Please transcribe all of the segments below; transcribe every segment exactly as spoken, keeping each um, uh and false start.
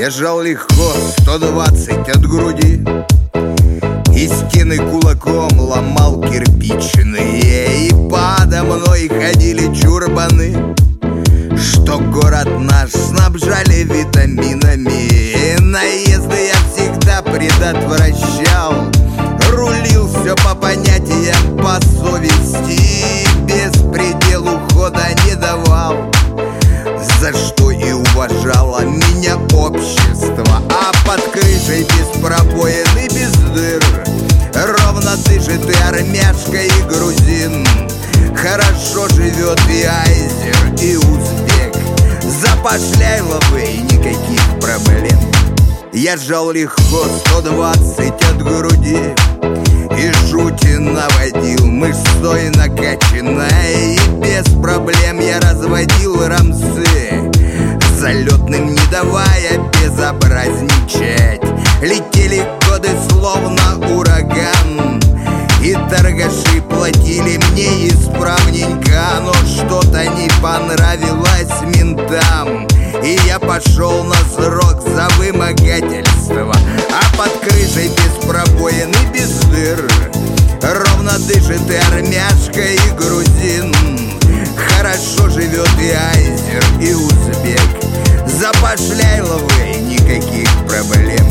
Я жал легко сто двадцать от груди, и стены кулаком ломал кирпичные, и подо мной ходили чурбаны, что город наш снабжали витаминами. Наезды я всегда предотвращал, рулил все по понятиям, по совести, без пределу хода не давал, за что и уважало меня общество. А под крышей без пробоин и без дыр ровно дышит и армяшка, и грузин. Хорошо живет и айзер, и узбек. За Пашляйловой никаких проблем. Я жал легко сто двадцать от груди, и жути наводил мышцой накачанной, и без проблем я разводил рамсы, залетным не давая безобразничать. Летели годы словно ураган, и торгаши платили мне исправненько, но что-то не понравилось ментам, и я пошел на срок за вымогательство. А под крышей без пробоин и без дыр ровно дышит и армяшка, и грузин. Хорошо живет и айзер, и узбек. За Пашляйловой никаких проблем.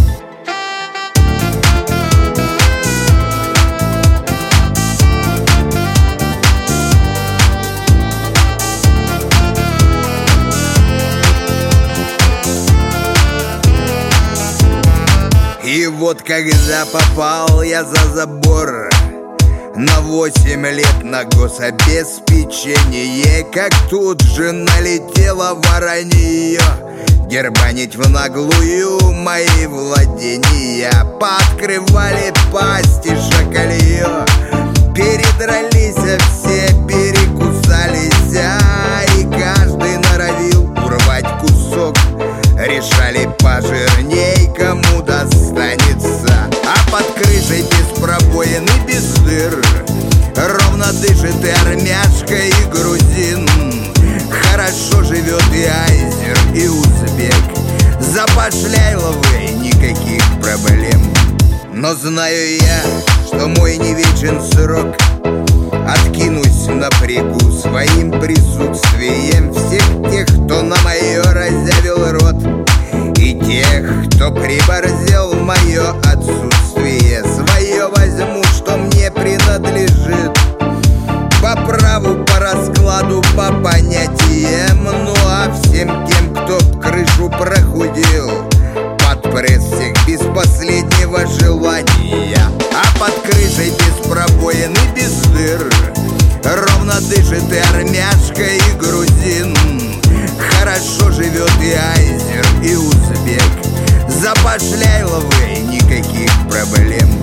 И вот когда попал я за забор на восемь лет на гособеспечение, как тут же налетело воронье, дербанить в наглую мои владения. Пооткрывали пасти шакалье, передрались все, перекусались, и каждый норовил урвать кусок. Решали пожирней, кому достанется. А под крышей без пробоин и без дыр ровно дышит и армяшка, и грузин. Хорошо живет и айзер, и узбек. За Пашляйловой никаких проблем. Но знаю я, что мой не вечен срок, откинусь напрягу своим присутствием всех тех, кто на мое разявил рот, и тех, кто приборзел в мое отсутствие. Свое возьму, что мне принадлежит, по праву, по раскладу, по понятиям. Ну а всем тем, кто в крышу прохудил, под пресс всех без последнего желания. А под крышей без пробоин и без дыр ровно дышит и армяшка, и грузин. Хорошо живет и айзер, и узбек. За Пашляйловой никаких проблем.